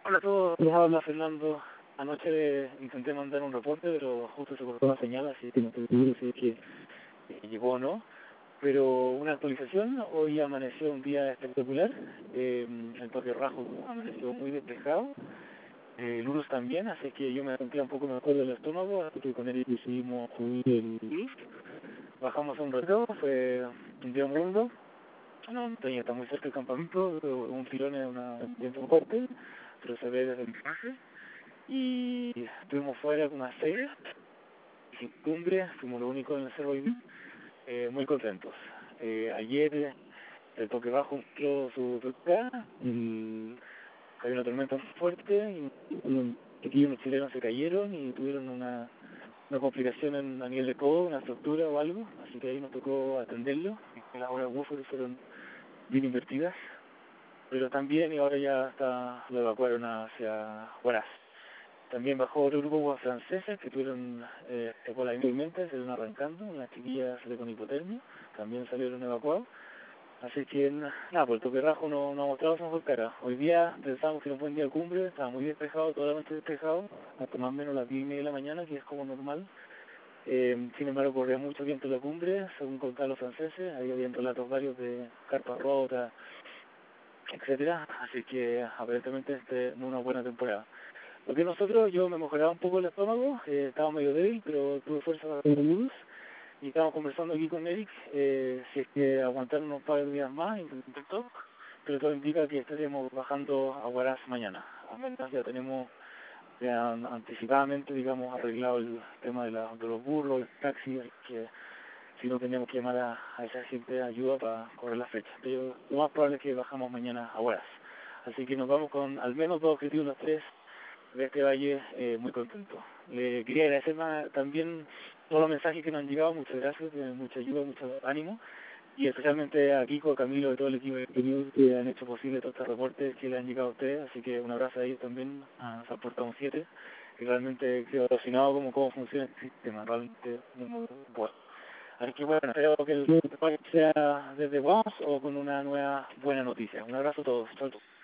Hola a todos, les habla Fernando. Anoche intenté mandar un reporte, pero justo se cortó la señal, así que no estoy seguro si es que llegó o no. Pero una actualización, hoy amaneció un día espectacular, el Parque Rajo amaneció muy despejado, Lulus también, así que yo me sentía un poco mejor del estómago, así que con él decidimos subir el Lulus. Bajamos un rato, fue un día muy lindo. No, está muy cerca del campamento, un filón es un viento fuerte, pero se ve desde el paisaje. Y estuvimos fuera con una serie, sin cumbre, fuimos lo único en el cerro hoy día, muy contentos. Ayer el Toque Bajo entró su toca, había una tormenta fuerte, y unos chilenos se cayeron y tuvieron una complicación a nivel de codo, una fractura o algo, así que ahí nos tocó atenderlo. Las horas buffer fueron bien invertidas, pero también y ahora ya lo evacuaron hacia Huaraz. También bajó otro grupo franceses que tuvieron secuelas inminentes, se estuvieron arrancando, unas chiquillas con hipotermia, también salieron evacuados. Así que nada, por el Toque Rajo no ha mostrado su mejor cara. Hoy día pensamos que era un buen día de cumbre, estaba muy despejado, toda la noche despejado, hasta más o menos las 10:30 de la mañana, que es como normal. Sin embargo, corría mucho viento en la cumbre, según contaron los franceses, había viento relatos varios de carpas rotas, etcétera, así que aparentemente no es una buena temporada. Porque yo me mejoraba un poco el estómago, estaba medio débil, pero tuve fuerza para hacer luz, y estábamos conversando aquí con Eric, si es que aguantar unos par de días más, intentó, pero todo indica que estaremos bajando a Huaraz mañana. Ya tenemos anticipadamente, digamos, arreglado el tema de los burros, el taxi, que si no tenemos que llamar a esa gente de ayuda para correr la fecha. Pero lo más probable es que bajamos mañana a Huaraz. Así que nos vamos con al menos 2 objetivos los 3 de este valle, muy contento. Le quería agradecer también todos los mensajes que nos han llegado, muchas gracias, mucha ayuda, mucho ánimo, y especialmente a Kiko, a Camilo, y todo el equipo de News que han hecho posible todos estos reportes que le han llegado a ustedes, así que un abrazo a ellos también, nos aportamos 7, y realmente quedo alucinado cómo funciona este sistema, realmente muy bueno. Así que bueno, espero que el sea desde vos o con una nueva buena noticia. Un abrazo a todos. Chau.